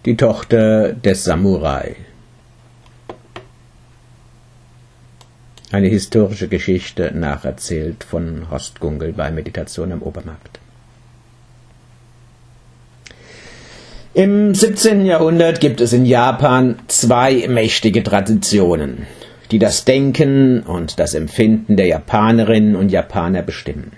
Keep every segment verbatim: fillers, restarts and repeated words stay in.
Die Tochter des Samurai. Eine historische Geschichte, nacherzählt von Horst Gunkel bei Meditation am Obermarkt. Im siebzehnten Jahrhundert gibt es in Japan zwei mächtige Traditionen, die das Denken und das Empfinden der Japanerinnen und Japaner bestimmen.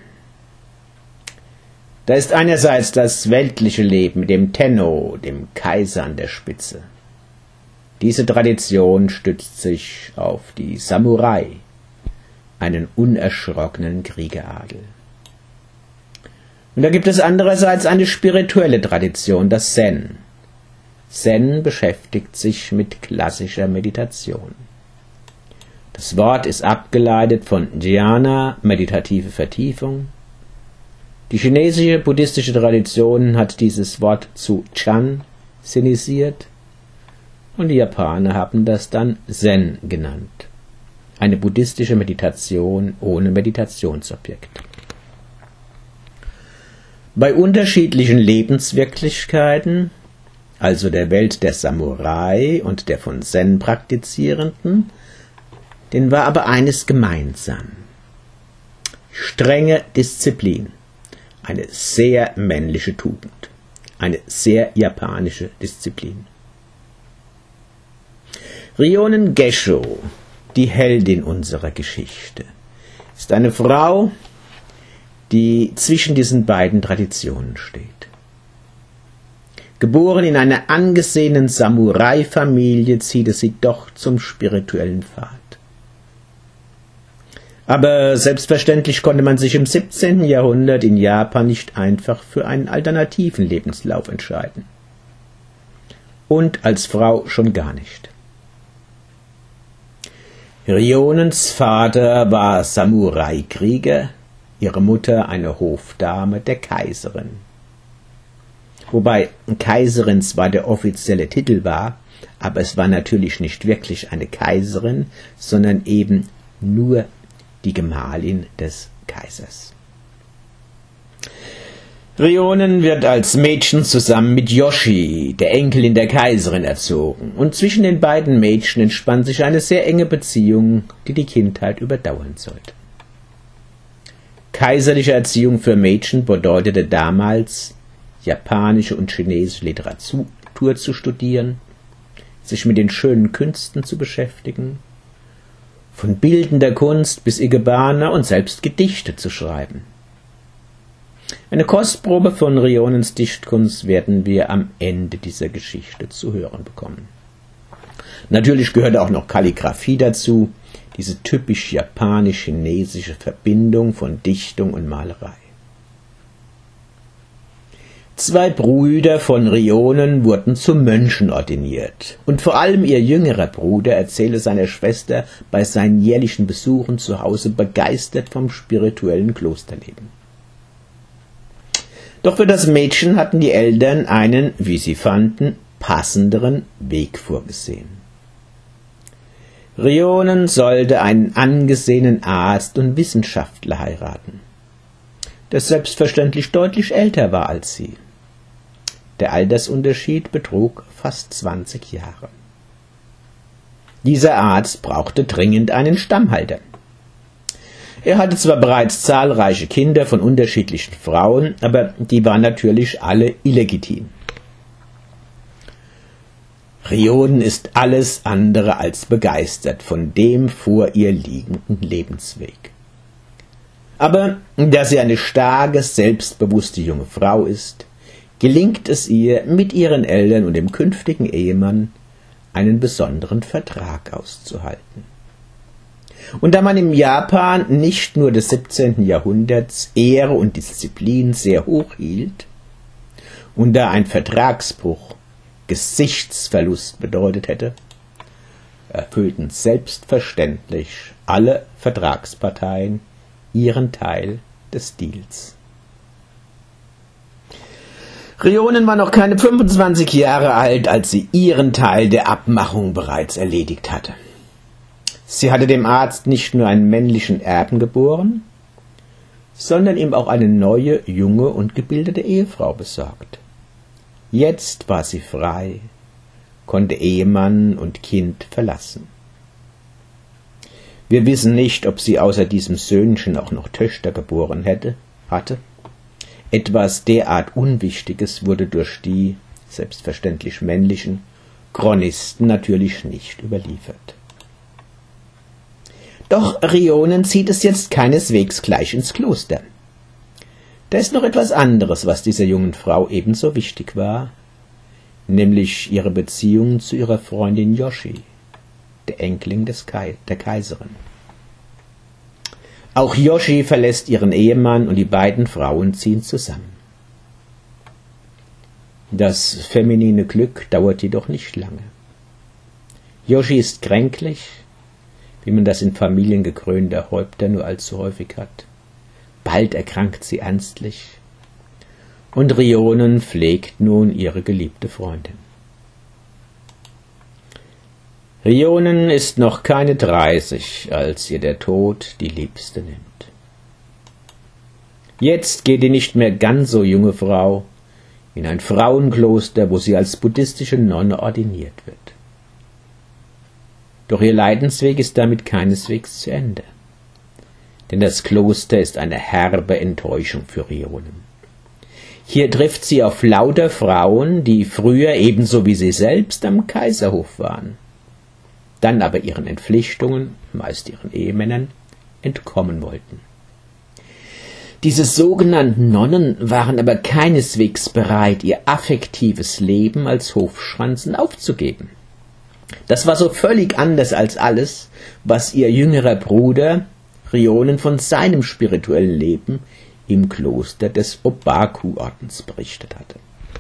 Da ist einerseits das weltliche Leben mit dem Tenno, dem Kaiser an der Spitze. Diese Tradition stützt sich auf die Samurai, einen unerschrockenen Kriegeradel. Und da gibt es andererseits eine spirituelle Tradition, das Zen. Zen beschäftigt sich mit klassischer Meditation. Das Wort ist abgeleitet von Dhyana, meditative Vertiefung. Die chinesische buddhistische Tradition hat dieses Wort zu Chan sinisiert und die Japaner haben das dann Zen genannt. Eine buddhistische Meditation ohne Meditationsobjekt. Bei unterschiedlichen Lebenswirklichkeiten, also der Welt der Samurai und der von Zen Praktizierenden, denen war aber eines gemeinsam: strenge Disziplin. Eine sehr männliche Tugend, eine sehr japanische Disziplin. Ryonen Gesho, die Heldin unserer Geschichte, ist eine Frau, die zwischen diesen beiden Traditionen steht. Geboren in einer angesehenen Samurai-Familie, zieht es sie doch zum spirituellen Pfad. Aber selbstverständlich konnte man sich im siebzehnten Jahrhundert in Japan nicht einfach für einen alternativen Lebenslauf entscheiden. Und als Frau schon gar nicht. Ryonens Vater war Samurai-Krieger, ihre Mutter eine Hofdame der Kaiserin. Wobei Kaiserin zwar der offizielle Titel war, aber es war natürlich nicht wirklich eine Kaiserin, sondern eben nur die Gemahlin des Kaisers. Ryonen wird als Mädchen zusammen mit Yoshi, der Enkelin der Kaiserin, erzogen, und zwischen den beiden Mädchen entspann sich eine sehr enge Beziehung, die die Kindheit überdauern sollte. Kaiserliche Erziehung für Mädchen bedeutete damals, japanische und chinesische Literatur zu studieren, sich mit den schönen Künsten zu beschäftigen, von bildender Kunst bis Ikebana und selbst Gedichte zu schreiben. Eine Kostprobe von Ryonens Dichtkunst werden wir am Ende dieser Geschichte zu hören bekommen. Natürlich gehört auch noch Kalligraphie dazu, diese typisch japanisch-chinesische Verbindung von Dichtung und Malerei. Zwei Brüder von Ryonen wurden zu Mönchen ordiniert, und vor allem ihr jüngerer Bruder erzählte seiner Schwester bei seinen jährlichen Besuchen zu Hause begeistert vom spirituellen Klosterleben. Doch für das Mädchen hatten die Eltern einen, wie sie fanden, passenderen Weg vorgesehen. Ryonen sollte einen angesehenen Arzt und Wissenschaftler heiraten, der selbstverständlich deutlich älter war als sie. Der Altersunterschied betrug fast zwanzig Jahre. Dieser Arzt brauchte dringend einen Stammhalter. Er hatte zwar bereits zahlreiche Kinder von unterschiedlichen Frauen, aber die waren natürlich alle illegitim. Ryonen ist alles andere als begeistert von dem vor ihr liegenden Lebensweg. Aber da sie eine starke, selbstbewusste junge Frau ist, gelingt es ihr, mit ihren Eltern und dem künftigen Ehemann einen besonderen Vertrag auszuhalten. Und da man im Japan nicht nur des siebzehnten Jahrhunderts Ehre und Disziplin sehr hoch hielt und da ein Vertragsbruch Gesichtsverlust bedeutet hätte, erfüllten selbstverständlich alle Vertragsparteien ihren Teil des Deals. Ryonen war noch keine fünfundzwanzig Jahre alt, als sie ihren Teil der Abmachung bereits erledigt hatte. Sie hatte dem Arzt nicht nur einen männlichen Erben geboren, sondern ihm auch eine neue, junge und gebildete Ehefrau besorgt. Jetzt war sie frei konnte Ehemann und Kind verlassen. Wir wissen nicht, ob sie außer diesem Söhnchen auch noch Töchter geboren hätte, hatte. Etwas derart Unwichtiges wurde durch die, selbstverständlich männlichen, Chronisten natürlich nicht überliefert. Doch Rionen zieht es jetzt keineswegs gleich ins Kloster. Da ist noch etwas anderes, was dieser jungen Frau ebenso wichtig war, nämlich ihre Beziehung zu ihrer Freundin Yoshi, der Enkelin des Kai- der Kaiserin. Auch Yoshi verlässt ihren Ehemann und die beiden Frauen ziehen zusammen. Das feminine Glück dauert jedoch nicht lange. Yoshi ist kränklich, wie man das in Familien gekrönter Häupter nur allzu häufig hat. Bald erkrankt sie ernstlich, und Rionen pflegt nun ihre geliebte Freundin. Rionen ist noch keine dreißig, als ihr der Tod die Liebste nimmt. Jetzt geht die nicht mehr ganz so junge Frau in ein Frauenkloster, wo sie als buddhistische Nonne ordiniert wird. Doch ihr Leidensweg ist damit keineswegs zu Ende. Denn das Kloster ist eine herbe Enttäuschung für Rionen. Hier trifft sie auf lauter Frauen, die früher ebenso wie sie selbst am Kaiserhof waren, dann aber ihren Entpflichtungen, meist ihren Ehemännern, entkommen wollten. Diese sogenannten Nonnen waren aber keineswegs bereit, ihr affektives Leben als Hofschranzen aufzugeben. Das war so völlig anders als alles, was ihr jüngerer Bruder Rionen von seinem spirituellen Leben im Kloster des Obaku-Ordens berichtet hatte.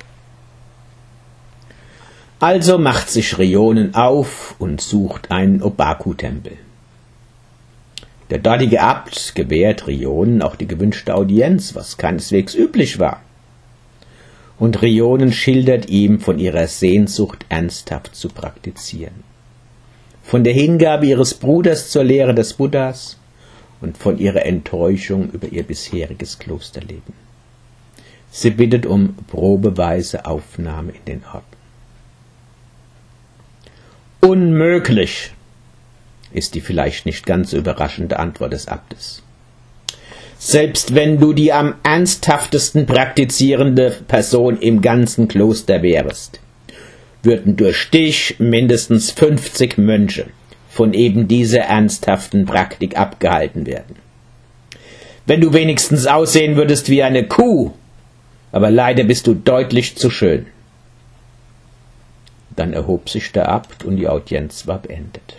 Also macht sich Rionen auf und sucht einen Obaku-Tempel. Der dortige Abt gewährt Rionen auch die gewünschte Audienz, was keineswegs üblich war. Und Rionen schildert ihm von ihrer Sehnsucht, ernsthaft zu praktizieren, von der Hingabe ihres Bruders zur Lehre des Buddhas und von ihrer Enttäuschung über ihr bisheriges Klosterleben. Sie bittet um probeweise Aufnahme in den Orden. Unmöglich, ist die vielleicht nicht ganz so überraschende Antwort des Abtes. Selbst wenn du die am ernsthaftesten praktizierende Person im ganzen Kloster wärest, würden durch dich mindestens fünfzig Mönche von eben dieser ernsthaften Praktik abgehalten werden. Wenn du wenigstens aussehen würdest wie eine Kuh, aber leider bist du deutlich zu schön. Dann erhob sich der Abt und die Audienz war beendet.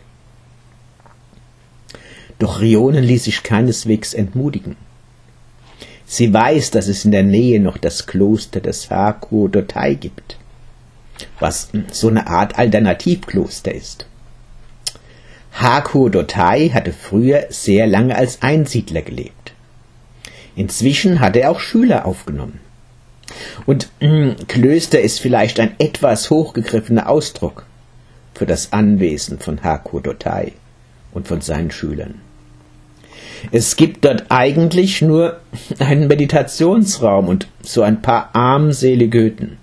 Doch Rionen ließ sich keineswegs entmutigen. Sie weiß, dass es in der Nähe noch das Kloster des Hakuo-Dotai gibt, was so eine Art Alternativkloster ist. Hakuo-Dotai hatte früher sehr lange als Einsiedler gelebt. Inzwischen hatte er auch Schüler aufgenommen. Und mh, Klöster ist vielleicht ein etwas hochgegriffener Ausdruck für das Anwesen von Hakuo-Dotai und von seinen Schülern. Es gibt dort eigentlich nur einen Meditationsraum und so ein paar armselige Hütten.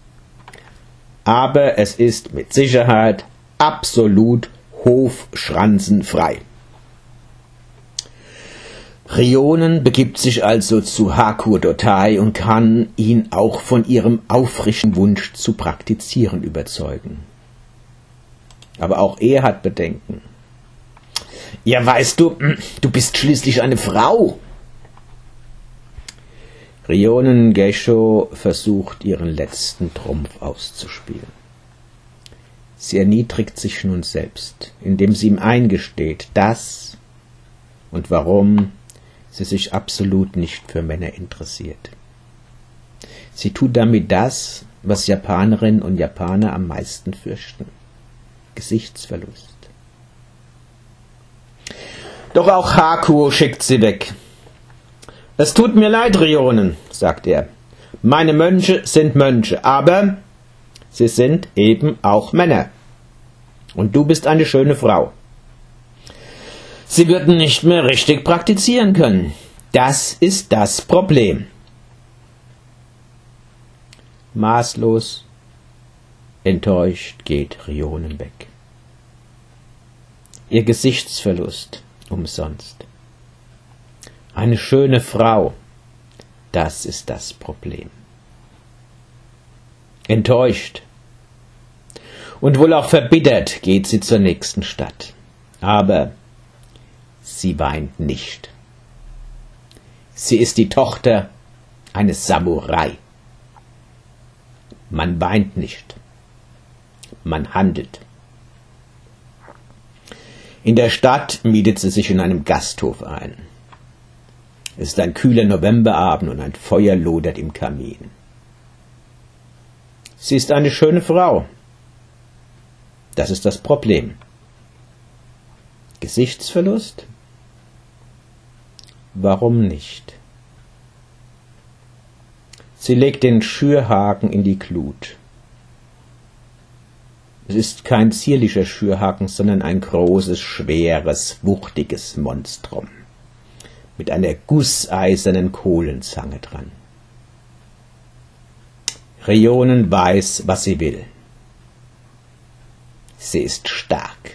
Aber es ist mit Sicherheit absolut hofschranzenfrei. Rionen begibt sich also zu Hakuo-Dotai und kann ihn auch von ihrem aufrichtigen Wunsch zu praktizieren überzeugen. Aber auch er hat Bedenken. Ja, weißt du, du bist schließlich eine Frau. Rionen Gesho versucht, ihren letzten Trumpf auszuspielen. Sie erniedrigt sich nun selbst, indem sie ihm eingesteht, dass und warum sie sich absolut nicht für Männer interessiert. Sie tut damit das, was Japanerinnen und Japaner am meisten fürchten: Gesichtsverlust. Doch auch Hakuo schickt sie weg. Es tut mir leid, Rionen, sagt er. Meine Mönche sind Mönche, aber sie sind eben auch Männer. Und du bist eine schöne Frau. Sie würden nicht mehr richtig praktizieren können. Das ist das Problem. Maßlos Enttäuscht geht Rionen weg. Ihr Gesichtsverlust umsonst. Eine schöne Frau, das ist das Problem. Enttäuscht und wohl auch verbittert geht sie zur nächsten Stadt. Aber sie weint nicht. Sie ist die Tochter eines Samurai. Man weint nicht. Man handelt. In der Stadt mietet sie sich in einem Gasthof ein. Es ist ein kühler Novemberabend und ein Feuer lodert im Kamin. Sie ist eine schöne Frau. Das ist das Problem. Gesichtsverlust? Warum nicht? Sie legt den Schürhaken in die Glut. Es ist kein zierlicher Schürhaken, sondern ein großes, schweres, wuchtiges Monstrum mit einer gusseisernen Kohlenzange dran. Rionen weiß, was sie will. Sie ist stark.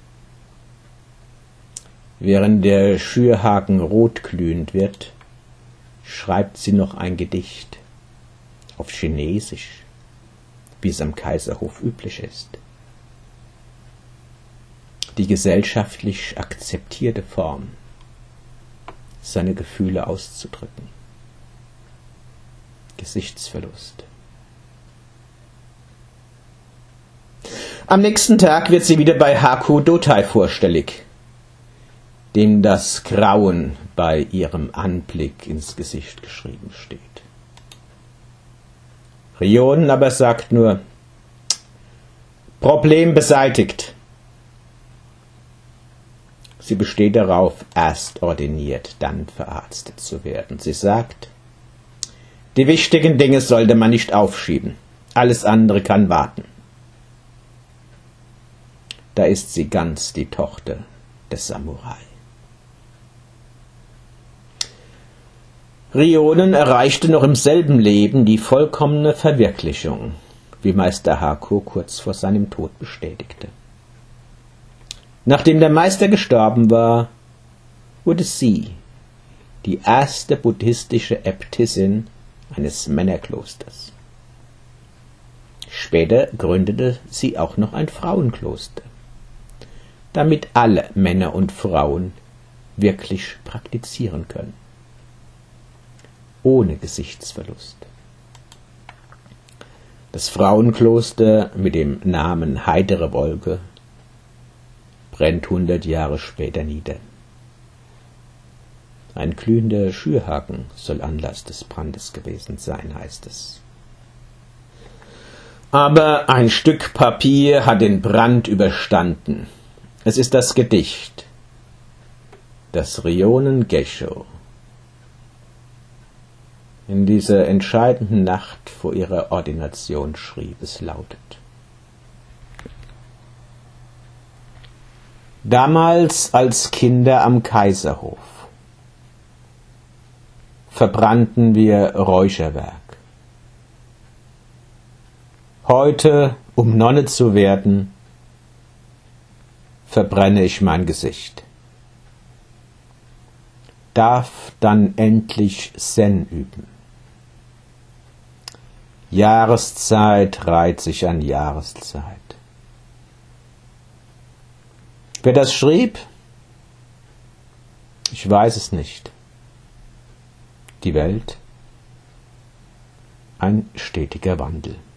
Während der Schürhaken rotglühend wird, schreibt sie noch ein Gedicht auf Chinesisch, wie es am Kaiserhof üblich ist. Die gesellschaftlich akzeptierte Form, seine Gefühle auszudrücken. Gesichtsverlust. Am nächsten Tag wird sie wieder bei Haku Dotai vorstellig, dem das Grauen bei ihrem Anblick ins Gesicht geschrieben steht. Rionen aber sagt nur, Problem beseitigt. Sie besteht darauf, erst ordiniert, dann verarztet zu werden. Sie sagt, die wichtigen Dinge sollte man nicht aufschieben. Alles andere kann warten. Da ist sie ganz die Tochter des Samurai. Rionen erreichte noch im selben Leben die vollkommene Verwirklichung, wie Meister Haku kurz vor seinem Tod bestätigte. Nachdem der Meister gestorben war, wurde sie die erste buddhistische Äbtissin eines Männerklosters. Später gründete sie auch noch ein Frauenkloster, damit alle Männer und Frauen wirklich praktizieren können, ohne Gesichtsverlust. Das Frauenkloster mit dem Namen Heitere Wolke brennt hundert Jahre später nieder. Ein glühender Schürhaken soll Anlass des Brandes gewesen sein, heißt es. Aber ein Stück Papier hat den Brand überstanden. Es ist das Gedicht, das Rionen Gesho in dieser entscheidenden Nacht vor ihrer Ordination schrieb. Es lautet: Damals als Kinder am Kaiserhof verbrannten wir Räucherwerk. Heute, um Nonne zu werden, verbrenne ich mein Gesicht. Darf dann endlich Zen üben. Jahreszeit reiht sich an Jahreszeit. Wer das schrieb? Ich weiß es nicht. Die Welt? Ein stetiger Wandel.